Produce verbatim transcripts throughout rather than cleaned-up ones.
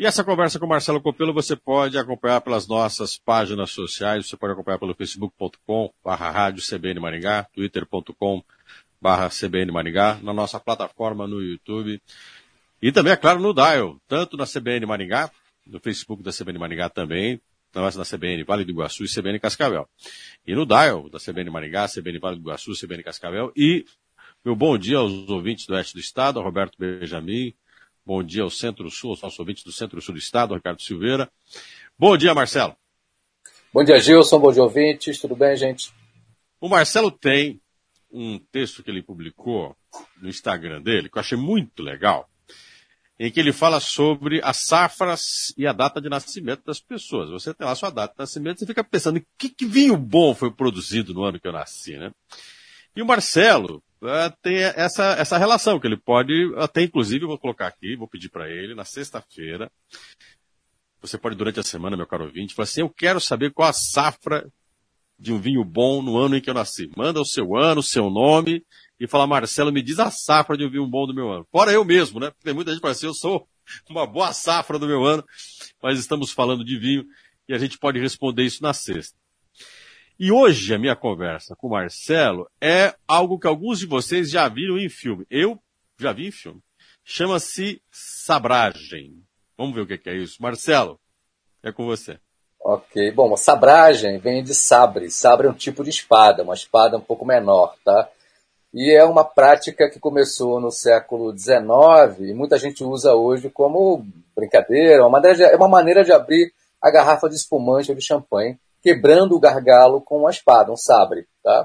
E essa conversa com o Marcelo Copelo você pode acompanhar pelas nossas páginas sociais, você pode acompanhar pelo facebook ponto com barra rádio C B N Maringá, twitter ponto com barra C B N Maringá, na nossa plataforma no YouTube e também, é claro, no Dial, tanto na C B N Maringá, no Facebook da C B N Maringá também, na C B N Vale do Iguaçu e C B N Cascavel. E no Dial da C B N Maringá, C B N Vale do Iguaçu, C B N Cascavel. E meu bom dia aos ouvintes do Oeste do Estado, ao Roberto Benjamin. Bom dia ao Centro-Sul, aos nossos ouvintes do Centro-Sul do Estado, ao Ricardo Silveira. Bom dia, Marcelo. Bom dia, Gilson. Bom dia, ouvintes. Tudo bem, gente? O Marcelo tem um texto que ele publicou no Instagram dele, que eu achei muito legal, em que ele fala sobre as safras e a data de nascimento das pessoas. Você tem lá a sua data de nascimento, você fica pensando em que, que vinho bom foi produzido no ano que eu nasci, né? E o Marcelo uh, tem essa, essa relação, que ele pode, até inclusive, eu vou colocar aqui, vou pedir para ele, na sexta-feira, você pode, durante a semana, meu caro ouvinte, falar assim, eu quero saber qual a safra de um vinho bom no ano em que eu nasci. Manda o seu ano, o seu nome, e fala, Marcelo, me diz a safra de um vinho bom do meu ano. Fora eu mesmo, né? Porque tem muita gente que fala assim, eu sou uma boa safra do meu ano, mas estamos falando de vinho, e a gente pode responder isso na sexta. E hoje a minha conversa com o Marcelo é algo que alguns de vocês já viram em filme. Eu já vi em filme. Chama-se sabragem. Vamos ver o que é isso. Marcelo, é com você. Ok. Bom, a sabragem vem de sabre. Sabre é um tipo de espada, uma espada um pouco menor, tá? E é uma prática que começou no século dezenove e muita gente usa hoje como brincadeira. Uma maneira de, é uma maneira de abrir a garrafa de espumante ou de champanhe, quebrando o gargalo com uma espada, um sabre, tá?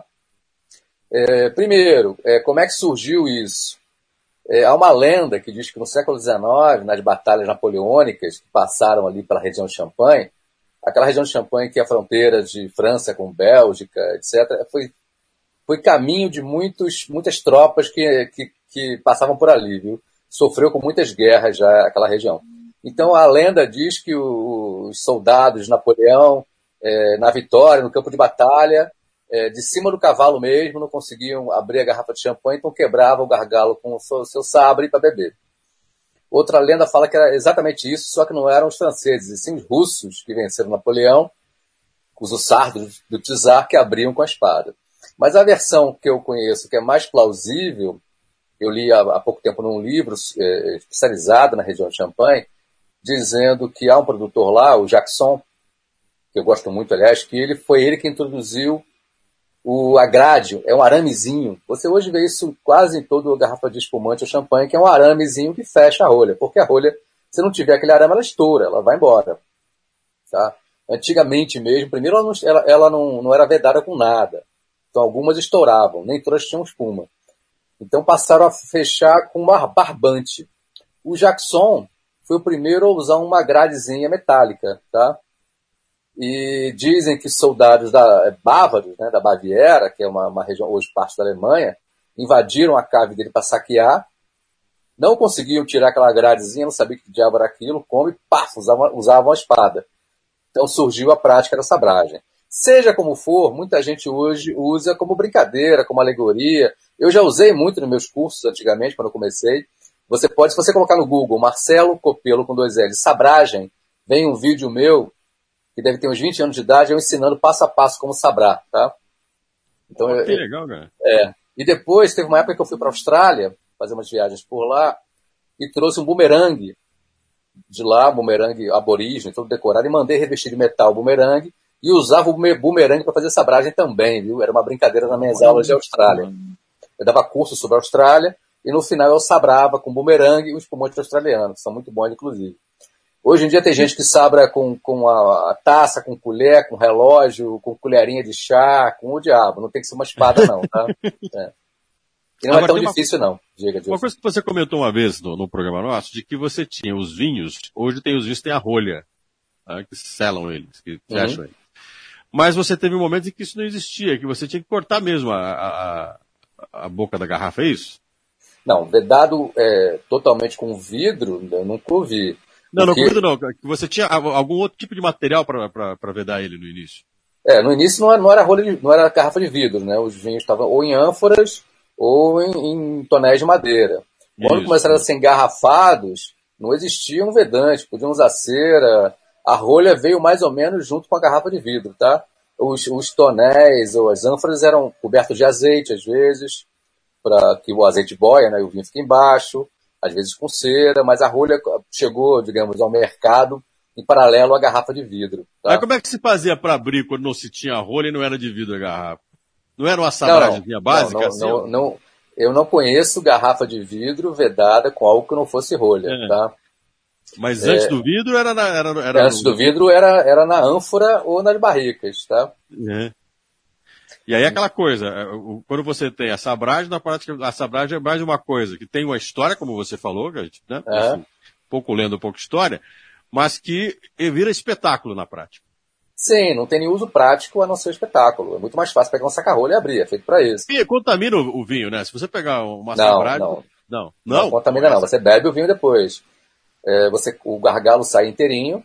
É, primeiro, é, como é que surgiu isso? É, há uma lenda que diz que no século dezenove, nas batalhas napoleônicas que passaram ali pela região de Champagne, aquela região de Champagne que é a fronteira de França com Bélgica, etcétera, foi, foi caminho de muitos, muitas tropas que, que, que passavam por ali, viu? Sofreu com muitas guerras já aquela região. Então a lenda diz que os soldados de Napoleão, É, na vitória, no campo de batalha, é, de cima do cavalo mesmo, não conseguiam abrir a garrafa de champanhe, então quebravam o gargalo com o seu, seu sabre para beber. Outra lenda fala que era exatamente isso, só que não eram os franceses, e sim os russos que venceram Napoleão, os hussardos do czar, que abriam com a espada. Mas a versão que eu conheço, que é mais plausível, eu li há, há pouco tempo num livro é, especializado na região de Champagne, dizendo que há um produtor lá, o Jackson, que eu gosto muito, aliás, que ele foi ele que introduziu o agrádio, é um aramezinho. Você hoje vê isso quase em toda garrafa de espumante ou champanhe, que é um aramezinho que fecha a rolha, porque a rolha, se não tiver aquele arame, ela estoura, ela vai embora. Tá? Antigamente mesmo, primeiro ela, não, ela, ela não, não era vedada com nada, então algumas estouravam, nem todas tinham espuma. Então passaram a fechar com uma barbante. O Jackson foi o primeiro a usar uma gradezinha metálica, tá? E dizem que soldados da, bávaros, né, da Baviera, que é uma, uma região hoje parte da Alemanha, invadiram a cave dele para saquear, não conseguiam tirar aquela gradezinha, não sabiam que diabo era aquilo, como e paf, usavam, usavam a espada. Então surgiu a prática da sabragem. Seja como for, muita gente hoje usa como brincadeira, como alegoria. Eu já usei muito nos meus cursos antigamente, quando eu comecei. Você pode, se você colocar no Google, Marcelo Copelo com dois L's, sabragem, vem um vídeo meu, que deve ter uns vinte anos de idade, eu ensinando passo a passo como sabrar, tá? Então, oh, que eu, legal, cara. É. E depois, teve uma época que eu fui para a Austrália, fazer umas viagens por lá, e trouxe um bumerangue de lá, bumerangue aborígene, todo decorado, e mandei revestir de metal o bumerangue, e usava o bumerangue para fazer sabragem também, viu? Era uma brincadeira nas minhas aulas de Austrália. Eu dava curso sobre a Austrália, e no final eu sabrava com bumerangue e um espumante australiano, que são muito bons, inclusive. Hoje em dia tem gente que sabra com, com a, a taça, com colher, com relógio, com colherinha de chá, com o diabo. Não tem que ser uma espada, não, tá? É. E não Agora, é tão difícil, uma, não. Diga, uma coisa que você comentou uma vez no, no programa nosso, de que você tinha os vinhos, hoje tem os vinhos, tem a rolha, tá? Que selam eles, que fecham uhum. eles. Mas você teve um momento em que isso não existia, que você tinha que cortar mesmo a, a, a boca da garrafa, é isso? Não, vedado é, totalmente com vidro, eu nunca ouvi. Não, não, com vidro não. Que você tinha algum outro tipo de material para vedar ele no início? É, no início não era, não era, rolha de, não era garrafa de vidro, né? Os vinhos estavam ou em ânforas ou em, em tonéis de madeira. Quando isso, começaram isso. a ser engarrafados, Não existia um vedante, podiam usar cera. A rolha veio mais ou menos junto com a garrafa de vidro, tá? Os, os tonéis ou as ânforas eram cobertos de azeite, às vezes, para que o azeite boia, né, e o vinho fica embaixo, às vezes com cera, mas a rolha chegou, digamos, ao mercado em paralelo à garrafa de vidro. Tá? Mas como é que se fazia para abrir quando não se tinha rolha e não era de vidro a garrafa? Não era uma sabragemzinha básica? Não, não, assim, não, não, eu não conheço garrafa de vidro vedada com algo que não fosse rolha, é. tá? Mas antes é, do vidro era na... Era, era antes no... do vidro era, era na ânfora ou nas barricas, tá? É. E aí aquela coisa, quando você tem a sabragem, na prática, a sabragem é mais uma coisa, que tem uma história, como você falou, né? É. Assim, pouco lendo, pouco história, mas que vira espetáculo na prática. Sim, não tem nenhum uso prático a não ser espetáculo. É muito mais fácil pegar um saca-rolha e abrir, é feito para isso. E contamina o vinho, né? Se você pegar uma não, sabragem... Não, não. Não, não contamina não, você bebe o vinho depois. É, você, o gargalo sai inteirinho,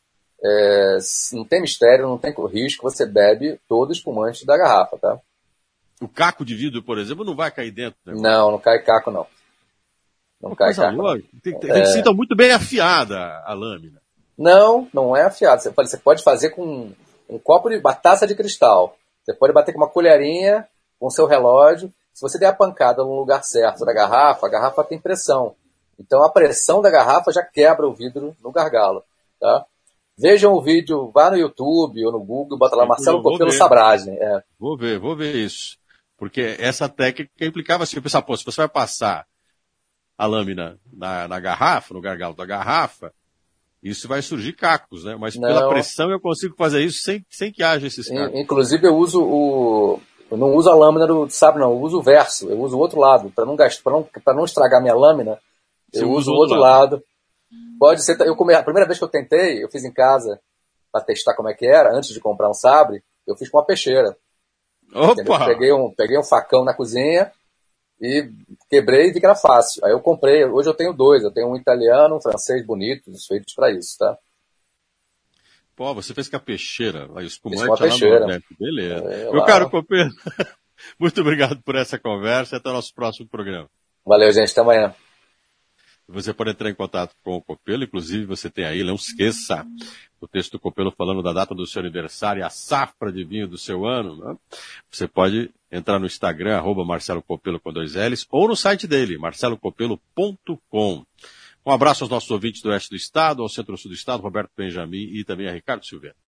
é, não tem mistério, não tem risco, você bebe todo o espumante da garrafa, tá? O caco de vidro, por exemplo, não vai cair dentro? Né? Não, não cai caco, não. Não Uma cai coisa caco. Louca. Tem, tem, é... que sinta muito bem afiada a lâmina. Não, não é afiado. Você pode, você pode fazer com um copo de uma taça de cristal. Você pode bater com uma colherinha, com o seu relógio. Se você der a pancada no lugar certo da garrafa, a garrafa tem pressão. Então a pressão da garrafa já quebra o vidro no gargalo, tá? Vejam o vídeo, vá no YouTube ou no Google, bota lá Marcelo Copelo Sabragem. É. Vou ver, vou ver isso. Porque essa técnica implicava assim, eu pensava, pô, se você vai passar a lâmina na, na garrafa, no gargalo da garrafa, isso vai surgir cacos, né? Mas Não. pela pressão eu consigo fazer isso sem, sem que haja esses cacos. Inclusive eu uso o... Eu não uso a lâmina do sabe não, eu uso o verso, eu uso o outro lado, para não gastar, para não, para não estragar minha lâmina. Eu Você uso o outro lado. lado. Pode ser. Eu come... A primeira vez que eu tentei, eu fiz em casa para testar como é que era, antes de comprar um sabre, eu fiz com uma peixeira. Opa! Peguei um, peguei um facão na cozinha e quebrei e vi que era fácil. Aí eu comprei. Hoje eu tenho dois. Eu tenho um italiano, um francês bonitos, feitos para isso, tá? Pô, você fez com a peixeira, o espumante com a peixeira. Lá no Beleza. É, Meu caro Copelo, muito obrigado por essa conversa e até o nosso próximo programa. Valeu, gente. Até amanhã. Você pode entrar em contato com o Copelo, inclusive você tem aí, não esqueça, o texto do Copelo falando da data do seu aniversário, a safra de vinho do seu ano. Né? Você pode entrar no Instagram, arroba Marcelo Copelo com dois L's, ou no site dele, marcelo copelo ponto com. Um abraço aos nossos ouvintes do oeste do estado, ao centro-sul do estado, Roberto Benjamin e também a Ricardo Silveira.